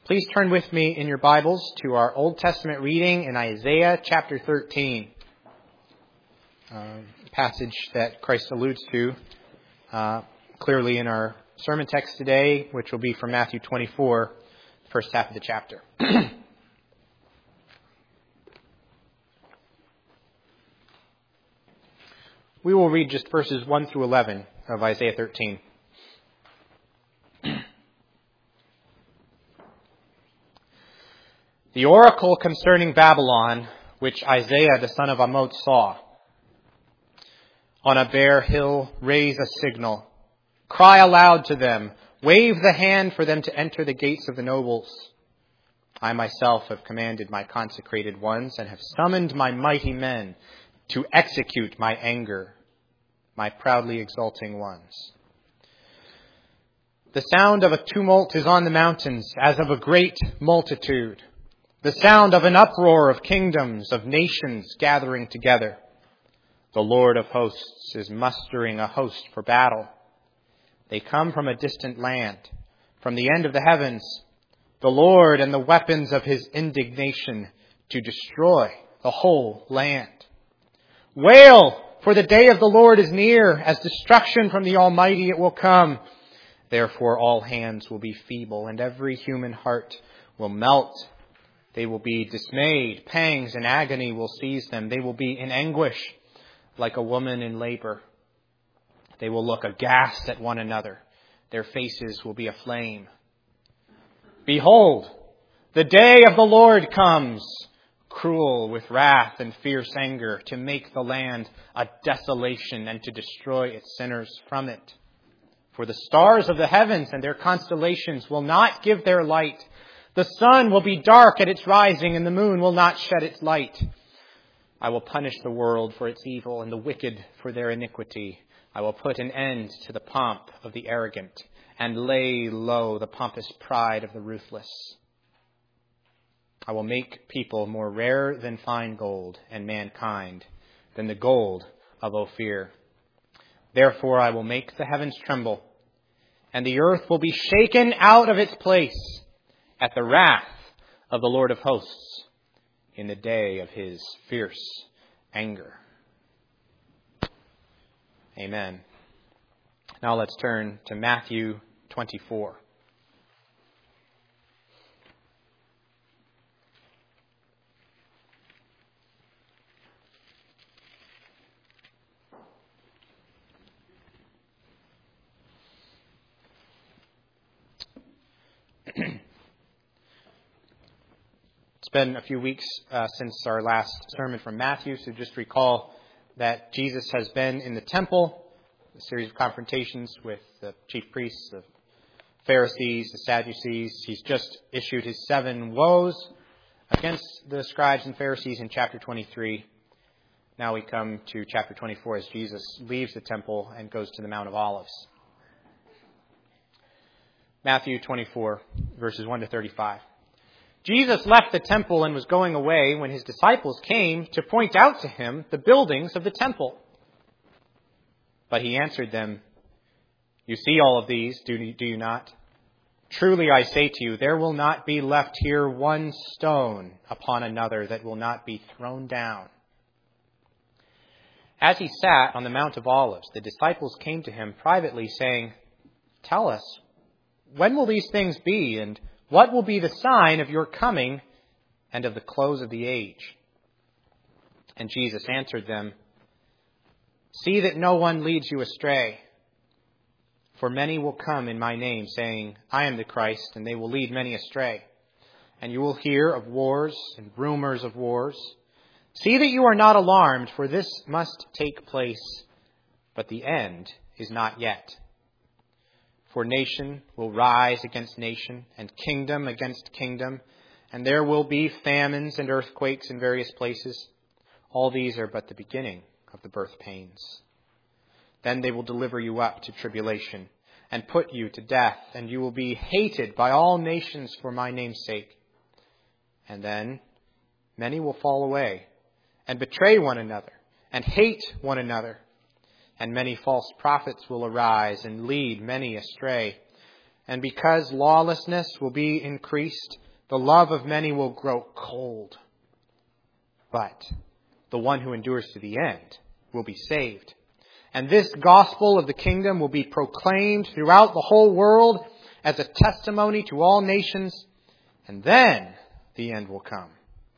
Please turn with me in your Bibles to our Old Testament reading in Isaiah chapter 13, passage that Christ alludes to clearly in our sermon text today, which will be from Matthew 24, first half of the chapter. We will read just verses 1 through 11 of Isaiah 13. The oracle concerning Babylon, which Isaiah the son of Amoz saw. On a bare hill, raise a signal. Cry aloud to them. Wave the hand for them to enter the gates of the nobles. I myself have commanded my consecrated ones and have summoned my mighty men to execute my anger, my proudly exulting ones. The sound of a tumult is on the mountains, as of a great multitude. The sound of an uproar of kingdoms, of nations gathering together. The Lord of hosts is mustering a host for battle. They come from a distant land, from the end of the heavens. The Lord and the weapons of his indignation to destroy the whole land. Wail, for the day of the Lord is near. As destruction from the Almighty it will come. Therefore all hands will be feeble, and every human heart will melt. They will be dismayed. Pangs and agony will seize them. They will be in anguish like a woman in labor. They will look aghast at one another. Their faces will be aflame. Behold, the day of the Lord comes, cruel with wrath and fierce anger, to make the land a desolation and to destroy its sinners from it. For the stars of the heavens and their constellations will not give their light. The sun will be dark at its rising, and the moon will not shed its light. I will punish the world for its evil and the wicked for their iniquity. I will put an end to the pomp of the arrogant and lay low the pompous pride of the ruthless. I will make people more rare than fine gold, and mankind than the gold of Ophir. Therefore I will make the heavens tremble, and the earth will be shaken out of its place at the wrath of the Lord of hosts in the day of his fierce anger. Amen. Now let's turn to Matthew 24. It's been a few weeks since our last sermon from Matthew, so just recall that Jesus has been in the temple, a series of confrontations with the chief priests, the Pharisees, the Sadducees. He's just issued his 7 woes against the scribes and Pharisees in chapter 23. Now we come to chapter 24 as Jesus leaves the temple and goes to the Mount of Olives. Matthew 24, verses 1 to 35. Jesus left the temple and was going away when his disciples came to point out to him the buildings of the temple. But he answered them, "You see all of these, do you not? Truly I say to you, there will not be left here one stone upon another that will not be thrown down." As he sat on the Mount of Olives, the disciples came to him privately, saying, "Tell us, when will these things be, and what will be the sign of your coming and of the close of the age?" And Jesus answered them, "See that no one leads you astray. For many will come in my name, saying, 'I am the Christ,' and they will lead many astray. And you will hear of wars and rumors of wars. See that you are not alarmed, for this must take place, but the end is not yet. For nation will rise against nation, and kingdom against kingdom, and there will be famines and earthquakes in various places. All these are but the beginning of the birth pains. Then they will deliver you up to tribulation, and put you to death, and you will be hated by all nations for my name's sake. And then many will fall away, and betray one another, and hate one another. And many false prophets will arise and lead many astray. And because lawlessness will be increased, the love of many will grow cold. But the one who endures to the end will be saved. And this gospel of the kingdom will be proclaimed throughout the whole world as a testimony to all nations, and then the end will come.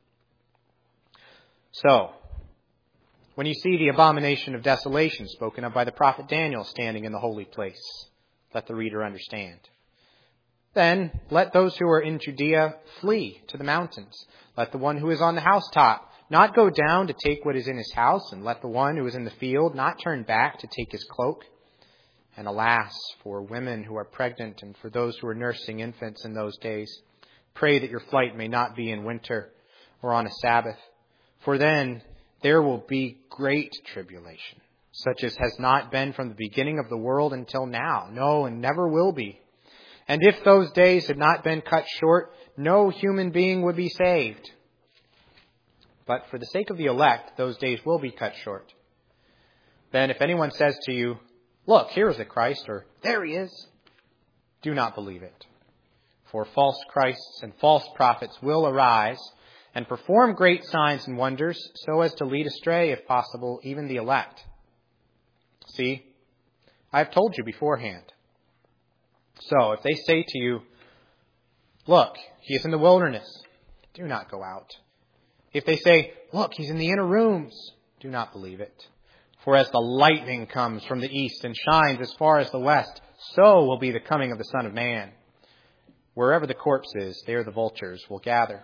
So, when you see the abomination of desolation spoken of by the prophet Daniel standing in the holy place, let the reader understand. Then let those who are in Judea flee to the mountains. Let the one who is on the housetop not go down to take what is in his house, and let the one who is in the field not turn back to take his cloak. And alas, for women who are pregnant and for those who are nursing infants in those days, pray that your flight may not be in winter or on a Sabbath, for then there will be great tribulation, such as has not been from the beginning of the world until now, no, and never will be. And if those days had not been cut short, no human being would be saved. But for the sake of the elect, those days will be cut short. Then if anyone says to you, look, here is the Christ, or there he is, do not believe it. For false Christs and false prophets will arise and perform great signs and wonders, so as to lead astray, if possible, even the elect. See, I have told you beforehand. So if they say to you, look, he is in the wilderness, do not go out. If they say, look, he's in the inner rooms, do not believe it. For as the lightning comes from the east and shines as far as the west, so will be the coming of the Son of Man. Wherever the corpse is, there the vultures will gather.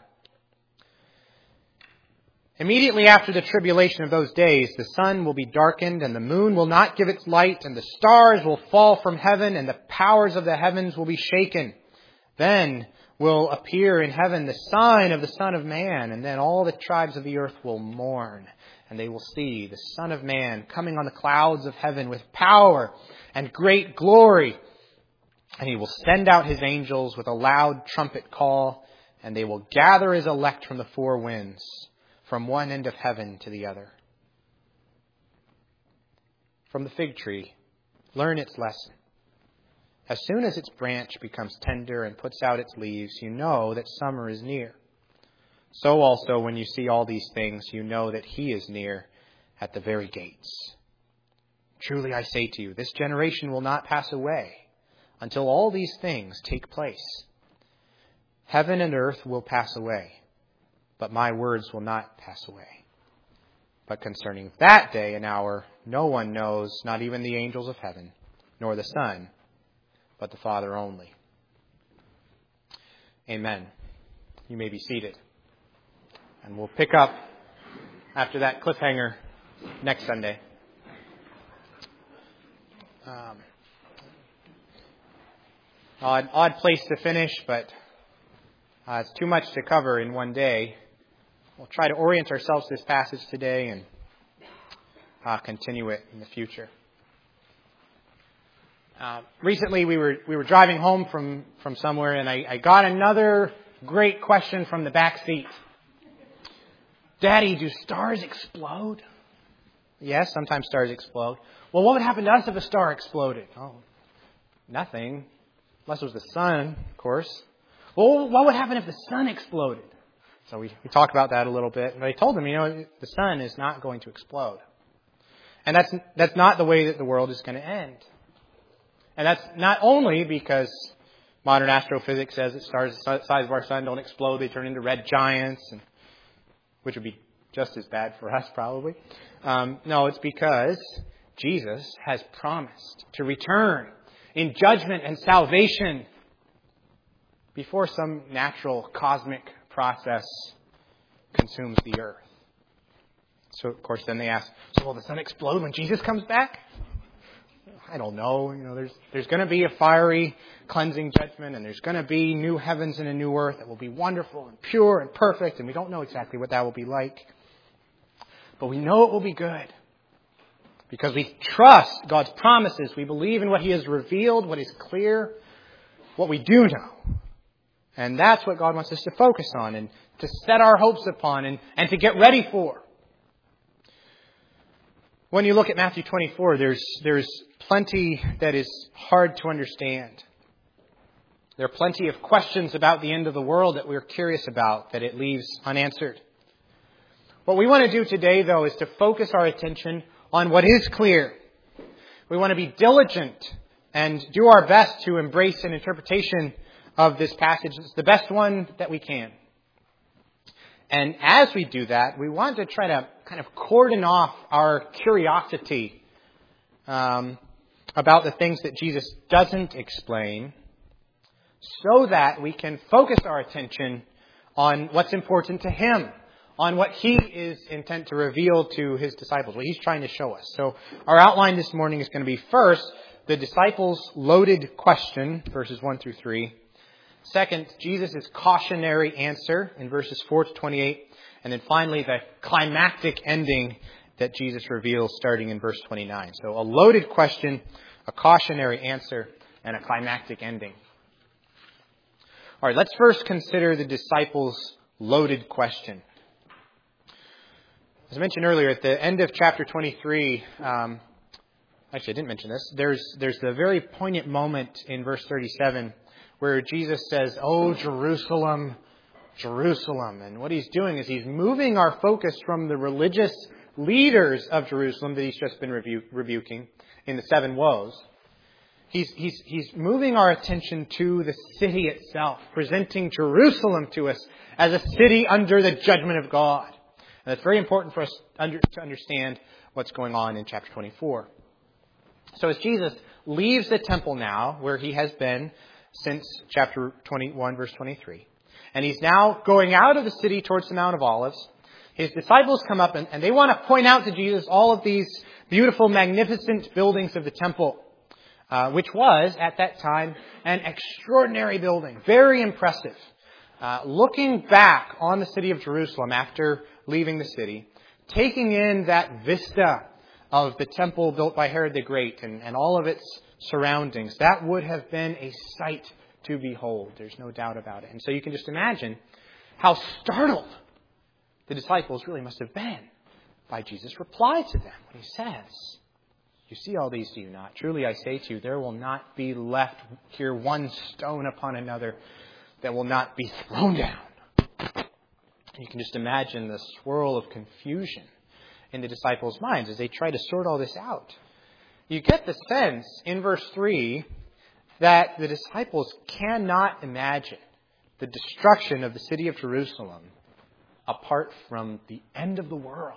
Immediately after the tribulation of those days, the sun will be darkened, and the moon will not give its light, and the stars will fall from heaven, and the powers of the heavens will be shaken. Then will appear in heaven the sign of the Son of Man, and then all the tribes of the earth will mourn, and they will see the Son of Man coming on the clouds of heaven with power and great glory. And he will send out his angels with a loud trumpet call, and they will gather his elect from the four winds, from one end of heaven to the other. From the fig tree, learn its lesson. As soon as its branch becomes tender and puts out its leaves, you know that summer is near. So also, when you see all these things, you know that he is near at the very gates. Truly I say to you, this generation will not pass away until all these things take place. Heaven and earth will pass away, but my words will not pass away. But concerning that day and hour, no one knows, not even the angels of heaven, nor the Son, but the Father only. Amen. You may be seated. And we'll pick up after that cliffhanger next Sunday. Odd place to finish, but it's too much to cover in one day. We'll try to orient ourselves to this passage today and continue it in the future. Recently, we were driving home from somewhere, and I got another great question from the back seat. Daddy, do stars explode? Yes, sometimes stars explode. Well, what would happen to us if a star exploded? Oh, nothing. Unless it was the sun, of course. Well, what would happen if the sun exploded? So we talked about that a little bit. And I told them, the sun is not going to explode. And that's not the way that the world is going to end. And that's not only because modern astrophysics says that stars the size of our sun don't explode, they turn into red giants, which would be just as bad for us probably. No, it's because Jesus has promised to return in judgment and salvation before some natural cosmic process consumes the earth. So, of course, then they ask, so will the sun explode when Jesus comes back? I don't know. There's going to be a fiery cleansing judgment, and there's going to be new heavens and a new earth that will be wonderful and pure and perfect, and we don't know exactly what that will be like. But we know it will be good because we trust God's promises. We believe in what He has revealed, what is clear, what we do know. And that's what God wants us to focus on and to set our hopes upon and to get ready for. When you look at Matthew 24, there's plenty that is hard to understand. There are plenty of questions about the end of the world that we're curious about, that it leaves unanswered. What we want to do today, though, is to focus our attention on what is clear. We want to be diligent and do our best to embrace an interpretation of this passage. It's the best one that we can. And as we do that, we want to try to kind of cordon off our curiosity about the things that Jesus doesn't explain, so that we can focus our attention on what's important to Him, on what He is intent to reveal to His disciples, what He's trying to show us. So our outline this morning is going to be, first, the disciples' loaded question, verses 1 through 3. Second, Jesus' cautionary answer in verses 4 to 28. And then finally, the climactic ending that Jesus reveals starting in verse 29. So a loaded question, a cautionary answer, and a climactic ending. All right, let's first consider the disciples' loaded question. As I mentioned earlier, at the end of chapter 23, actually I didn't mention this, there's the very poignant moment in verse 37 where Jesus says, "Oh, Jerusalem, Jerusalem." And what He's doing is He's moving our focus from the religious leaders of Jerusalem that He's just been rebuking in the 7 woes. He's moving our attention to the city itself, presenting Jerusalem to us as a city under the judgment of God. And it's very important for us to understand what's going on in chapter 24. So as Jesus leaves the temple now, where He has been since chapter 21, verse 23, and He's now going out of the city towards the Mount of Olives, His disciples come up and they want to point out to Jesus all of these beautiful, magnificent buildings of the temple, which was, at that time, an extraordinary building, very impressive. Looking back on the city of Jerusalem after leaving the city, taking in that vista of the temple built by Herod the Great and all of its surroundings, that would have been a sight to behold. There's no doubt about it. And so you can just imagine how startled the disciples really must have been by Jesus' reply to them when He says, "You see all these, do you not? Truly I say to you, there will not be left here one stone upon another that will not be thrown down." You can just imagine the swirl of confusion in the disciples' minds as they try to sort all this out. You get the sense in verse 3 that the disciples cannot imagine the destruction of the city of Jerusalem apart from the end of the world.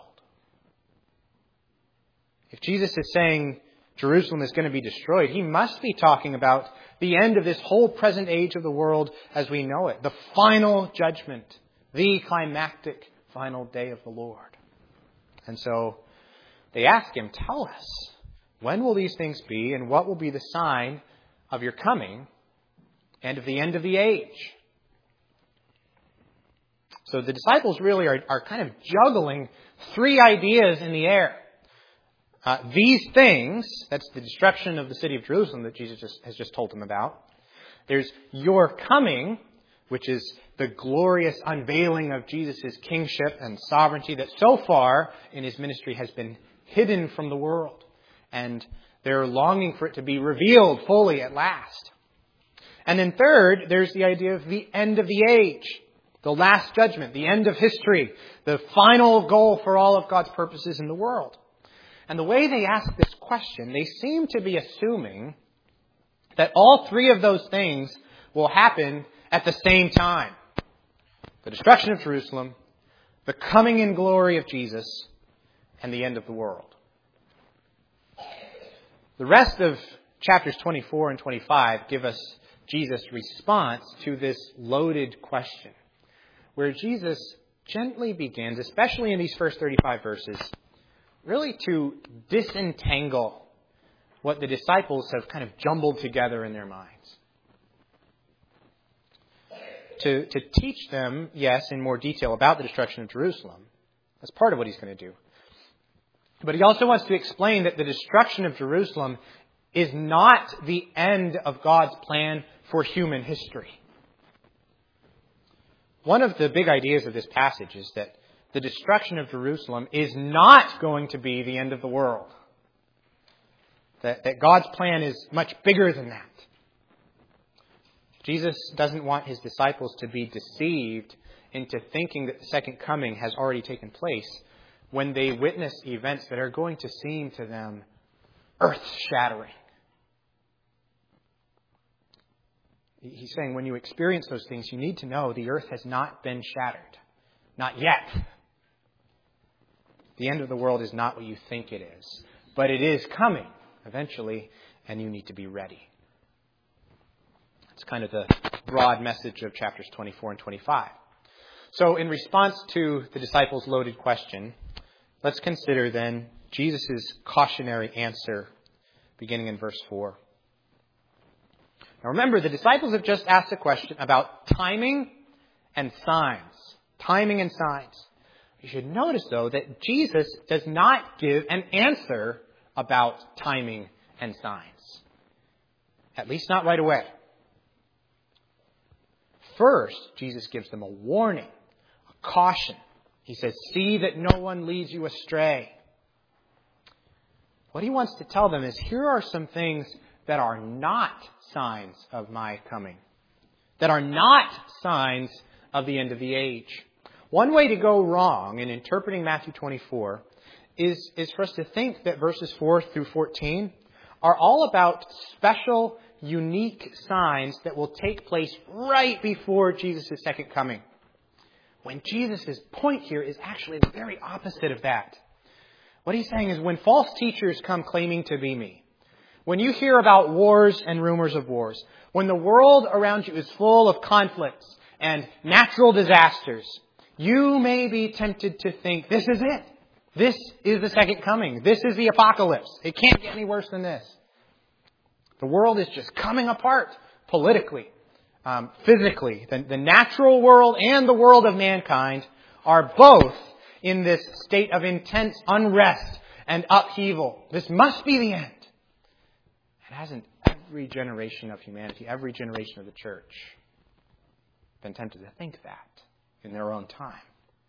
If Jesus is saying Jerusalem is going to be destroyed, He must be talking about the end of this whole present age of the world as we know it. The final judgment, the climactic final day of the Lord. And so they ask Him, "Tell us, when will these things be, and what will be the sign of your coming and of the end of the age?" So the disciples really are kind of juggling 3 ideas in the air. These things, that's the destruction of the city of Jerusalem that Jesus has just told them about. There's your coming, which is the glorious unveiling of Jesus' kingship and sovereignty that so far in His ministry has been hidden from the world. And they're longing for it to be revealed fully at last. And then third, there's the idea of the end of the age, the last judgment, the end of history, the final goal for all of God's purposes in the world. And the way they ask this question, they seem to be assuming that all 3 of those things will happen at the same time. The destruction of Jerusalem, the coming in glory of Jesus, and the end of the world. The rest of chapters 24 and 25 give us Jesus' response to this loaded question, where Jesus gently begins, especially in these first 35 verses, really to disentangle what the disciples have kind of jumbled together in their minds. To teach them, yes, in more detail about the destruction of Jerusalem. That's part of what He's going to do. But He also wants to explain that the destruction of Jerusalem is not the end of God's plan for human history. One of the big ideas of this passage is that the destruction of Jerusalem is not going to be the end of the world. That God's plan is much bigger than that. Jesus doesn't want his disciples to be deceived into thinking that the second coming has already taken place when they witness events that are going to seem to them earth-shattering. He's saying when you experience those things, you need to know the earth has not been shattered. Not yet. The end of the world is not what you think it is. But it is coming eventually, and you need to be ready. It's kind of the broad message of chapters 24 and 25. So in response to the disciples' loaded question, let's consider then Jesus' cautionary answer beginning in verse 4. Now remember, the disciples have just asked a question about timing and signs. Timing and signs. You should notice, though, that Jesus does not give an answer about timing and signs. At least not right away. First, Jesus gives them a warning, a caution. He says, see that no one leads you astray. What he wants to tell them is, here are some things that are not signs of my coming, that are not signs of the end of the age. One way to go wrong in interpreting Matthew 24 is for us to think that verses 4 through 14 are all about special, unique signs that will take place right before Jesus' second coming. When Jesus' point here is actually the very opposite of that. What he's saying is when false teachers come claiming to be me, when you hear about wars and rumors of wars, when the world around you is full of conflicts and natural disasters, you may be tempted to think, this is it. This is the second coming. This is the apocalypse. It can't get any worse than this. The world is just coming apart politically, physically. The natural world and the world of mankind are both in this state of intense unrest and upheaval. This must be the end. It hasn't every generation of humanity, every generation of the church been tempted to think that in their own time.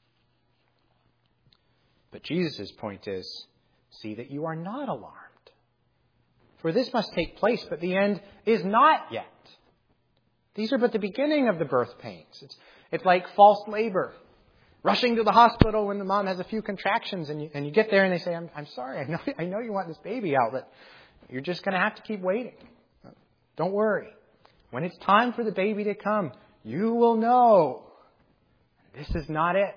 But Jesus' point is, see that you are not alarmed. For this must take place, but the end is not yet. These are but the beginning of the birth pains. It's like false labor. Rushing to the hospital when the mom has a few contractions and you get there and they say, I'm sorry, I know you want this baby out, but you're just going to have to keep waiting. Don't worry. When it's time for the baby to come, you will know. This is not it.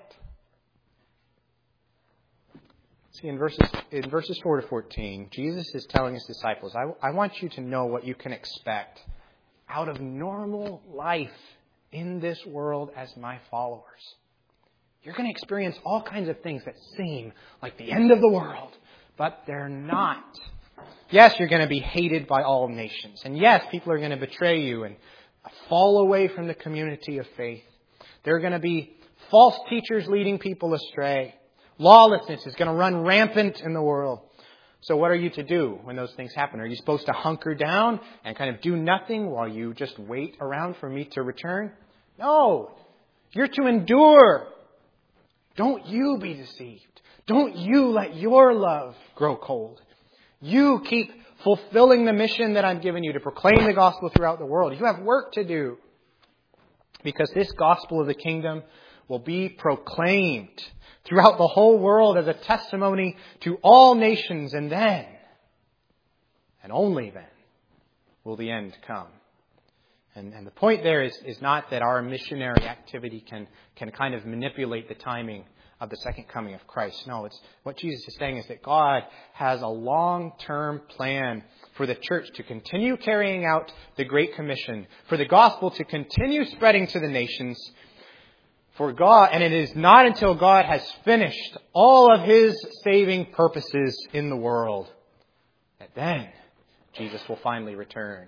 See, in verses 4 to 14, Jesus is telling his disciples, I want you to know what you can expect out of normal life in this world as my followers. You're going to experience all kinds of things that seem like the end of the world, but they're not. Yes, you're going to be hated by all nations. And yes, people are going to betray you and fall away from the community of faith. There are going to be false teachers leading people astray. Lawlessness is going to run rampant in the world. So what are you to do when those things happen? Are you supposed to hunker down and kind of do nothing while you just wait around for me to return? No. You're to endure. Don't you be deceived. Don't you let your love grow cold. You keep fulfilling the mission that I've given you to proclaim the gospel throughout the world. You have work to do. Because this gospel of the kingdom will be proclaimed throughout the whole world as a testimony to all nations, and then, and only then, will the end come. And the point there is not that our missionary activity can kind of manipulate the timing of the second coming of Christ. No, it's what Jesus is saying is that God has a long-term plan for the church to continue carrying out the Great Commission, for the gospel to continue spreading to the nations, for God, and it is not until God has finished all of his saving purposes in the world that then Jesus will finally return.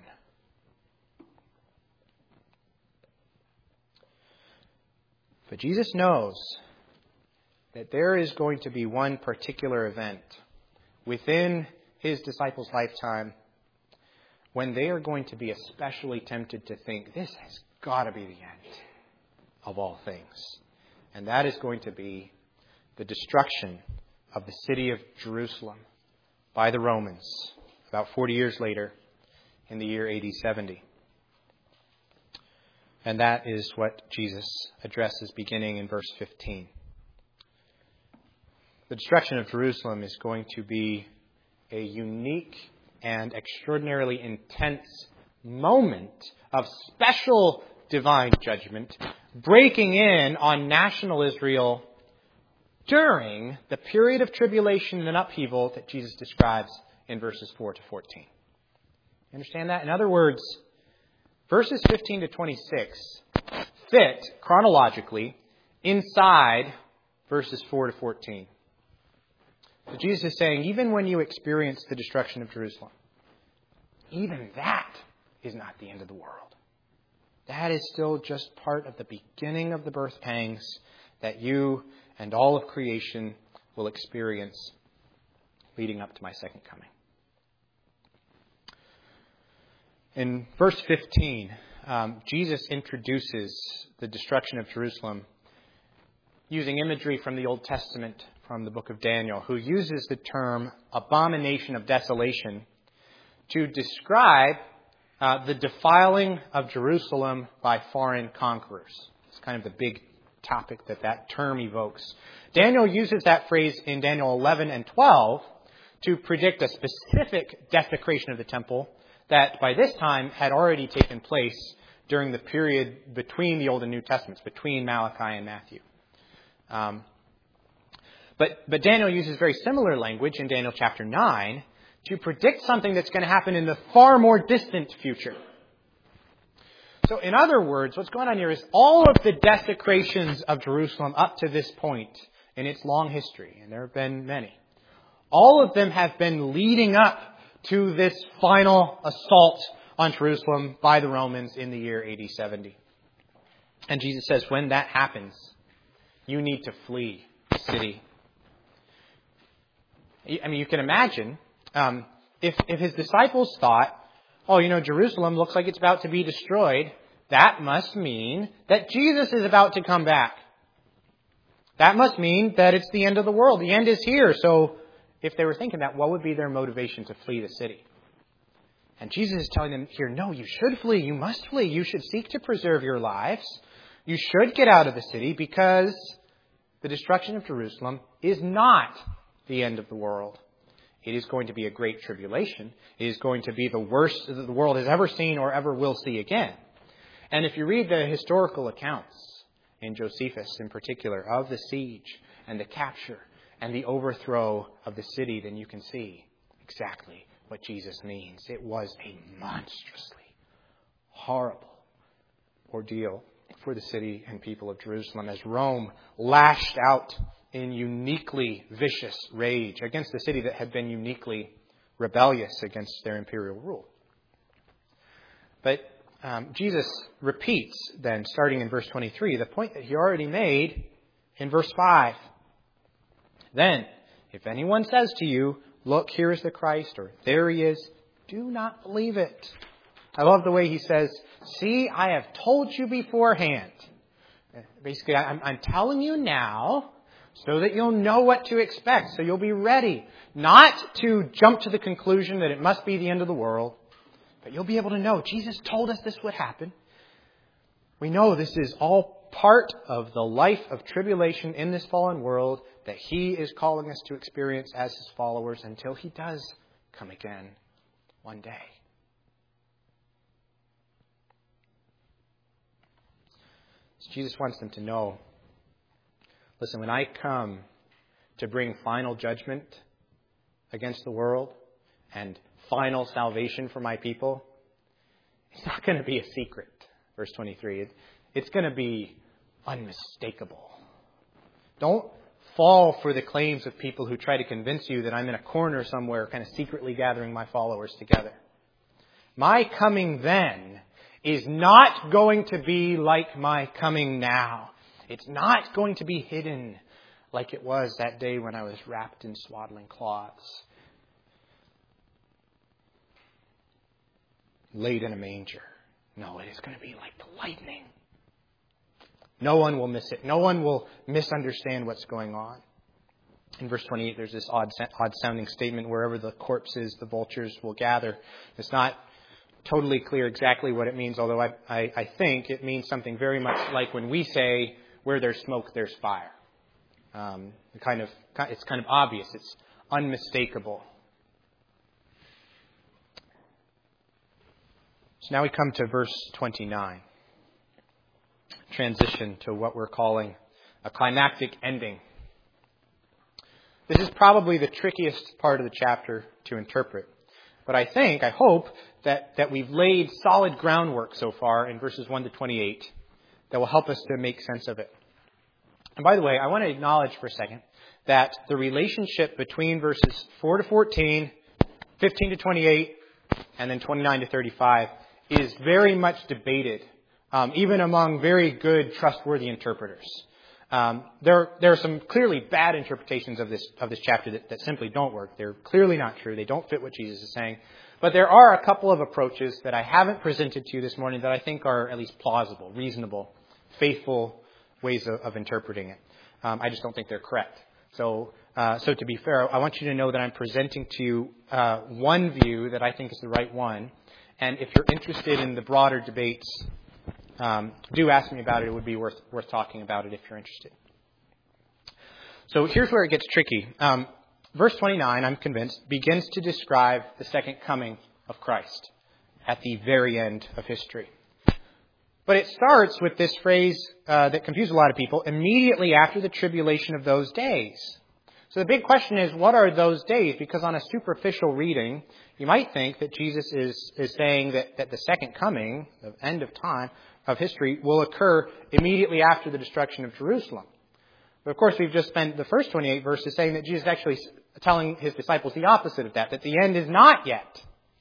But Jesus knows that there is going to be one particular event within his disciples' lifetime when they are going to be especially tempted to think, this has got to be the end of all things. And that is going to be the destruction of the city of Jerusalem by the Romans about 40 years later in the year AD 70. And that is what Jesus addresses beginning in verse 15. The destruction of Jerusalem is going to be a unique and extraordinarily intense moment of special divine judgment, breaking in on national Israel during the period of tribulation and upheaval that Jesus describes in verses 4 to 14. Understand that? In other words, verses 15 to 26 fit chronologically inside verses 4 to 14. So Jesus is saying, even when you experience the destruction of Jerusalem, even that is not the end of the world. That is still just part of the beginning of the birth pangs that you and all of creation will experience leading up to my second coming. In verse 15, Jesus introduces the destruction of Jerusalem using imagery from the Old Testament, from the book of Daniel, who uses the term abomination of desolation to describe the defiling of Jerusalem by foreign conquerors. It's kind of the big topic that term evokes. Daniel uses that phrase in Daniel 11 and 12 to predict a specific desecration of the temple that by this time had already taken place during the period between the Old and New Testaments, between Malachi and Matthew. But Daniel uses very similar language in Daniel chapter 9 to predict something that's going to happen in the far more distant future. So in other words, what's going on here is all of the desecrations of Jerusalem up to this point in its long history, and there have been many, all of them have been leading up to this final assault on Jerusalem by the Romans in the year AD 70. And Jesus says, when that happens, you need to flee the city. I mean, you can imagine if his disciples thought, Jerusalem looks like it's about to be destroyed, that must mean that Jesus is about to come back. That must mean that it's the end of the world. The end is here. So if they were thinking that, what would be their motivation to flee the city? And Jesus is telling them here, no, you should flee. You must flee. You should seek to preserve your lives. You should get out of the city because the destruction of Jerusalem is not the end of the world. It is going to be a great tribulation. It is going to be the worst that the world has ever seen or ever will see again. And if you read the historical accounts in Josephus in particular of the siege and the capture and the overthrow of the city, then you can see exactly what Jesus means. It was a monstrously horrible ordeal for the city and people of Jerusalem as Rome lashed out in uniquely vicious rage against a city that had been uniquely rebellious against their imperial rule. But Jesus repeats then, starting in verse 23, the point that he already made in verse 5. Then, if anyone says to you, look, here is the Christ, or there he is, do not believe it. I love the way he says, see, I have told you beforehand. Basically, I'm telling you now so that you'll know what to expect, so you'll be ready. Not to jump to the conclusion that it must be the end of the world, but you'll be able to know Jesus told us this would happen. We know this is all part of the life of tribulation in this fallen world that he is calling us to experience as his followers until he does come again one day. So Jesus wants them to know, listen, when I come to bring final judgment against the world and final salvation for my people, it's not going to be a secret. Verse 23, it's going to be unmistakable. Don't fall for the claims of people who try to convince you that I'm in a corner somewhere kind of secretly gathering my followers together. My coming then is not going to be like my coming now. It's not going to be hidden like it was that day when I was wrapped in swaddling cloths, laid in a manger. No, it is going to be like the lightning. No one will miss it. No one will misunderstand what's going on. In verse 28, there's this odd-sounding statement, wherever the corpse is, the vultures will gather. It's not totally clear exactly what it means, although I think it means something very much like when we say, where there's smoke, there's fire. It's kind of obvious. It's unmistakable. So now we come to verse 29. Transition to what we're calling a climactic ending. This is probably the trickiest part of the chapter to interpret. But I hope that we've laid solid groundwork so far in verses 1 to 28 that will help us to make sense of it. And by the way, I want to acknowledge for a second that the relationship between verses 4 to 14, 15 to 28, and then 29 to 35 is very much debated, even among very good, trustworthy interpreters. There are some clearly bad interpretations of this chapter that simply don't work. They're clearly not true. They don't fit what Jesus is saying. But there are a couple of approaches that I haven't presented to you this morning that I think are at least plausible, reasonable, faithful ways of interpreting it. I just don't think they're correct. So to be fair, I want you to know that I'm presenting to you one view that I think is the right one. And if you're interested in the broader debates, do ask me about it. It would be worth talking about it if you're interested. So here's where it gets tricky. Verse 29, I'm convinced, begins to describe the second coming of Christ at the very end of history. But it starts with this phrase that confuses a lot of people, immediately after the tribulation of those days. So the big question is, what are those days? Because on a superficial reading, you might think that Jesus is saying that the second coming, the end of time, of history, will occur immediately after the destruction of Jerusalem. But of course, we've just spent the first 28 verses saying that Jesus is actually telling his disciples the opposite of that the end is not yet.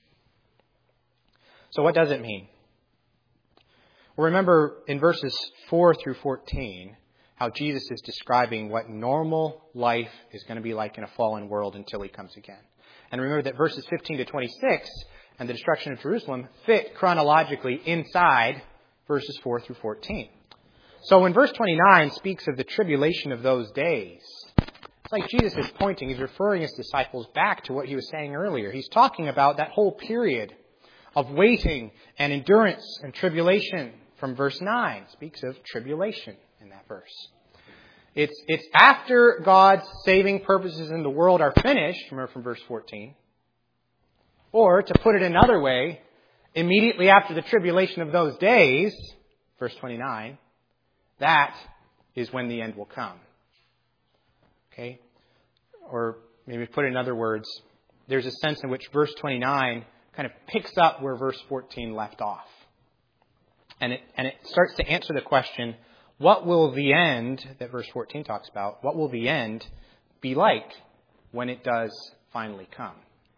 So what does it mean? Well, remember in verses 4 through 14, how Jesus is describing what normal life is going to be like in a fallen world until he comes again. And remember that verses 15 to 26 and the destruction of Jerusalem fit chronologically inside verses 4 through 14. So when verse 29 speaks of the tribulation of those days, it's like Jesus is pointing, he's referring his disciples back to what he was saying earlier. He's talking about that whole period of waiting and endurance and tribulation from verse 9. It speaks of tribulation in that verse. It's after God's saving purposes in the world are finished, remember from verse 14. Or, to put it another way, immediately after the tribulation of those days, verse 29, that is when the end will come. Okay? Or maybe put it in other words, there's a sense in which verse 29 kind of picks up where verse 14 left off. And it starts to answer the question, what will the end, that verse 14 talks about, what will the end be like when it does finally come?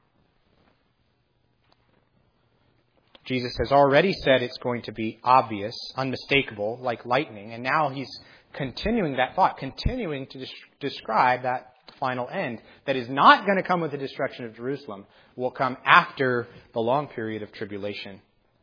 Jesus has already said it's going to be obvious, unmistakable, like lightning. And now he's continuing that thought, continuing to describe that final end that is not going to come with the destruction of Jerusalem, will come after the long period of tribulation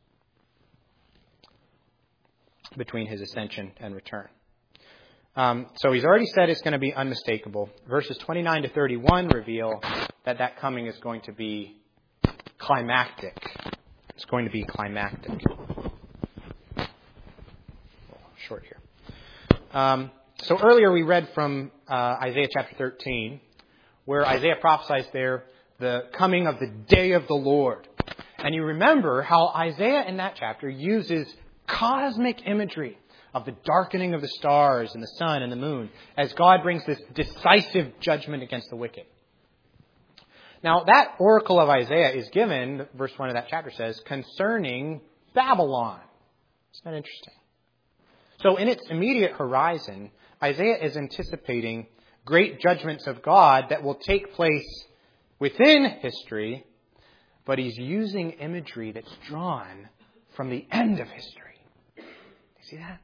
between his ascension and return. So he's already said it's going to be unmistakable. Verses 29 to 31 reveal that coming is going to be climactic. It's going to be climactic. Short here. So earlier we read from Isaiah chapter 13, where Isaiah prophesies there the coming of the day of the Lord. And you remember how Isaiah in that chapter uses cosmic imagery of the darkening of the stars and the sun and the moon as God brings this decisive judgment against the wicked. Now, that oracle of Isaiah is given, verse 1 of that chapter says, concerning Babylon. Isn't that interesting? So in its immediate horizon, Isaiah is anticipating great judgments of God that will take place within history, but he's using imagery that's drawn from the end of history. You see that?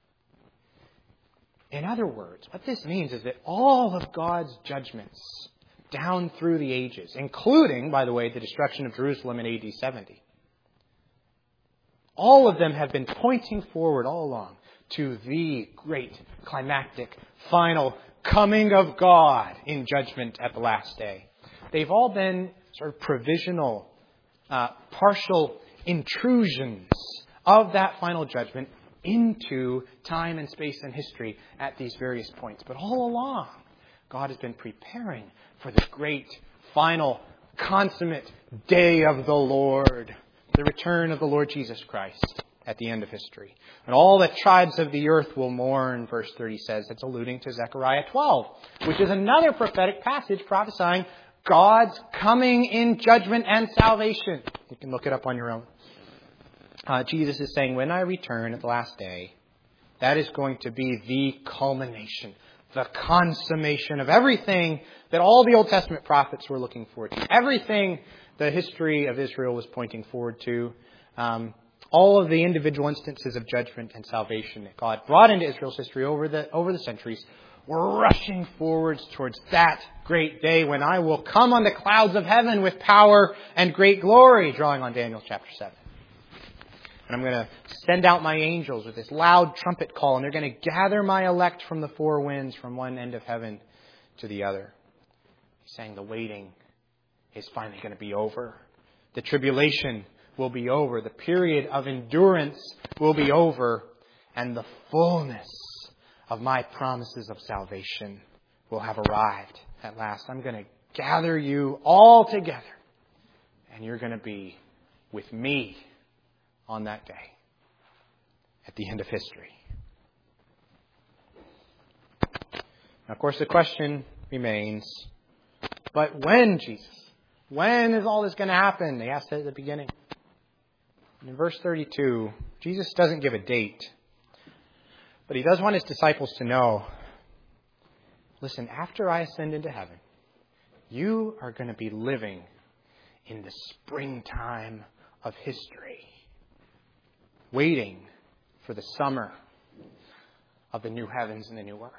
In other words, what this means is that all of God's judgments down through the ages, including, by the way, the destruction of Jerusalem in AD 70. All of them have been pointing forward all along to the great, climactic, final coming of God in judgment at the last day. They've all been sort of provisional, partial intrusions of that final judgment into time and space and history at these various points. But all along, God has been preparing for the great, final, consummate day of the Lord, the return of the Lord Jesus Christ at the end of history. And all the tribes of the earth will mourn, verse 30 says. It's alluding to Zechariah 12, which is another prophetic passage prophesying God's coming in judgment and salvation. You can look it up on your own. Jesus is saying, when I return at the last day, that is going to be the culmination, the consummation of everything that all the Old Testament prophets were looking forward to. Everything the history of Israel was pointing forward to. All of the individual instances of judgment and salvation that God brought into Israel's history over the centuries were rushing forwards towards that great day when I will come on the clouds of heaven with power and great glory, drawing on Daniel chapter 7. And I'm going to send out my angels with this loud trumpet call, and they're going to gather my elect from the four winds, from one end of heaven to the other. He's saying the waiting is finally going to be over. The tribulation will be over. The period of endurance will be over. And the fullness of my promises of salvation will have arrived at last. I'm going to gather you all together, and you're going to be with me on that day, at the end of history. Now, of course, the question remains, but when, Jesus? When is all this going to happen? They asked it at the beginning. And in verse 32, Jesus doesn't give a date, but he does want his disciples to know, listen, after I ascend into heaven, you are going to be living in the springtime of history, waiting for the summer of the new heavens and the new earth.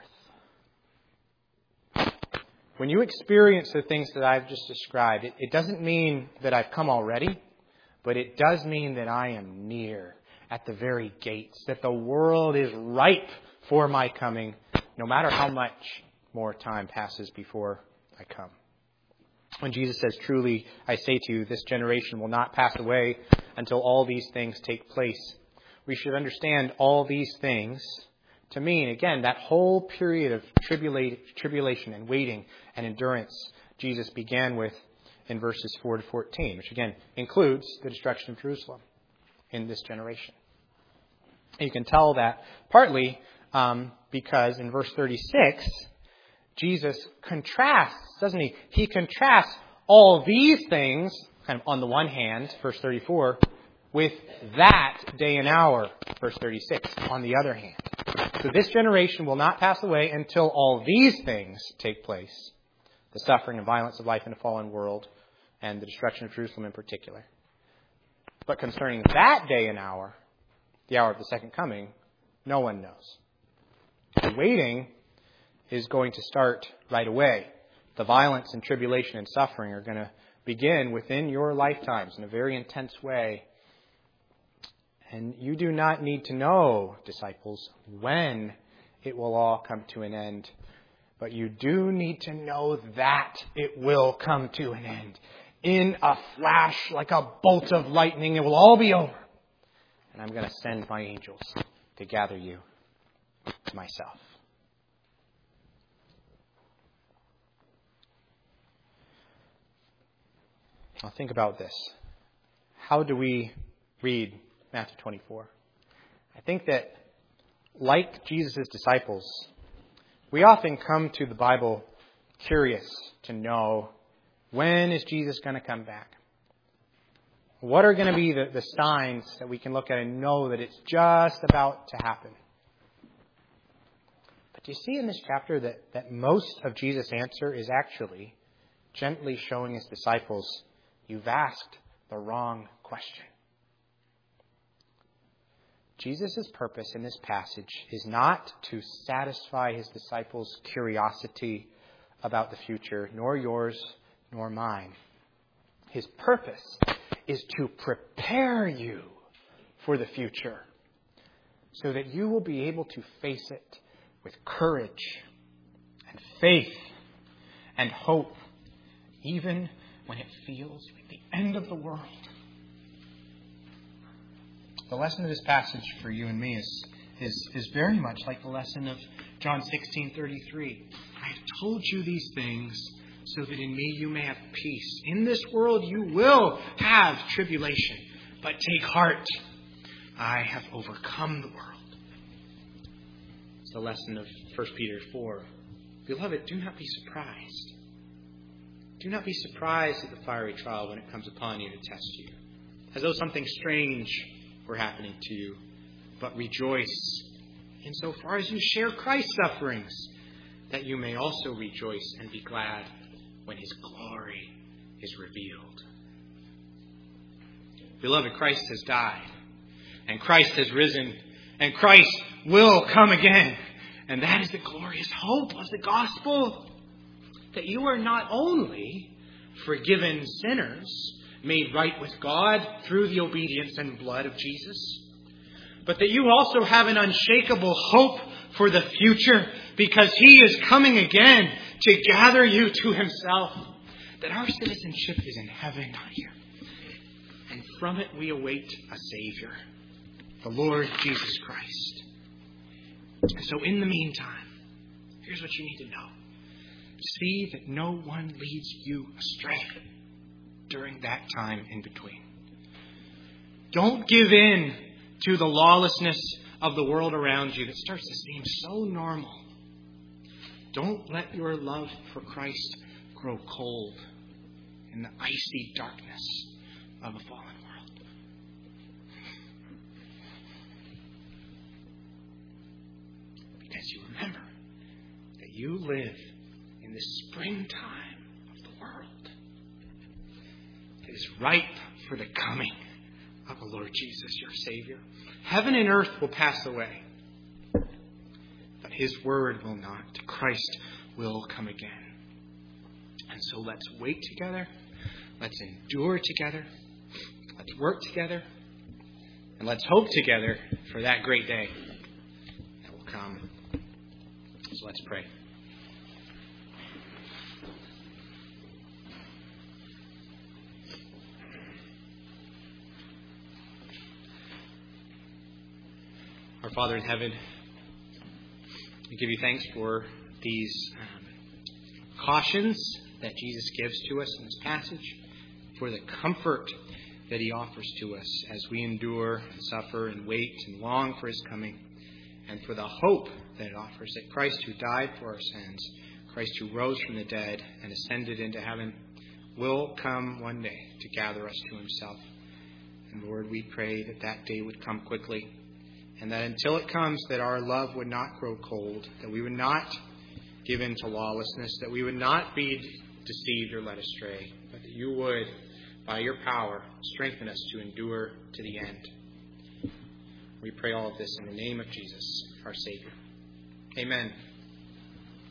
When you experience the things that I've just described, it doesn't mean that I've come already, but it does mean that I am near, at the very gates, that the world is ripe for my coming, no matter how much more time passes before I come. When Jesus says, truly, I say to you, this generation will not pass away until all these things take place, we should understand all these things to mean, again, that whole period of tribulation and waiting and endurance Jesus began with in verses 4 to 14, which again includes the destruction of Jerusalem in this generation. And you can tell that partly because in verse 36, Jesus contrasts, doesn't he? He contrasts all these things, kind of on the one hand, verse 34, with that day and hour, verse 36, on the other hand. So this generation will not pass away until all these things take place. The suffering and violence of life in a fallen world, and the destruction of Jerusalem in particular. But concerning that day and hour, the hour of the second coming, no one knows. The waiting is going to start right away. The violence and tribulation and suffering are going to begin within your lifetimes in a very intense way. And you do not need to know, disciples, when it will all come to an end. But you do need to know that it will come to an end. In a flash, like a bolt of lightning, it will all be over. And I'm going to send my angels to gather you to myself. Now think about this. How do we read Matthew 24? I think that, like Jesus' disciples, we often come to the Bible curious to know, when is Jesus going to come back? What are going to be the signs that we can look at and know that it's just about to happen? But do you see in this chapter that most of Jesus' answer is actually gently showing his disciples, you've asked the wrong question. Jesus' purpose in this passage is not to satisfy his disciples' curiosity about the future, nor yours, nor mine. His purpose is to prepare you for the future so that you will be able to face it with courage and faith and hope, even when it feels like the end of the world. The lesson of this passage for you and me is very much like the lesson of John 16:33. I have told you these things so that in me you may have peace. In this world you will have tribulation, but take heart. I have overcome the world. It's the lesson of 1 Peter 4. Beloved, do not be surprised. Do not be surprised at the fiery trial when it comes upon you to test you, as though something strange were happening to you. But rejoice insofar as you share Christ's sufferings, that you may also rejoice and be glad when His glory is revealed. Beloved, Christ has died, and Christ has risen, and Christ will come again. And that is the glorious hope of the gospel, that you are not only forgiven sinners, made right with God through the obedience and blood of Jesus, but that you also have an unshakable hope for the future, because He is coming again to gather you to Himself. That our citizenship is in heaven, not here. And from it we await a Savior, the Lord Jesus Christ. And so in the meantime, here's what you need to know. See that no one leads you astray during that time in between. Don't give in to the lawlessness of the world around you that starts to seem so normal. Don't let your love for Christ grow cold in the icy darkness of a fallen world. Because you remember that you live in the springtime of the world. It is ripe for the coming of the Lord Jesus, your Savior. Heaven and earth will pass away, but His word will not. Christ will come again. And so let's wait together. Let's endure together. Let's work together. And let's hope together for that great day that will come. So let's pray. Our Father in heaven, we give you thanks for these cautions that Jesus gives to us in this passage, for the comfort that He offers to us as we endure and suffer and wait and long for His coming, and for the hope that it offers that Christ, who died for our sins, Christ who rose from the dead and ascended into heaven, will come one day to gather us to Himself. And Lord, we pray that that day would come quickly, and that until it comes, that our love would not grow cold, that we would not give in to lawlessness, that we would not be deceived or led astray, but that you would, by your power, strengthen us to endure to the end. We pray all of this in the name of Jesus, our Savior. Amen.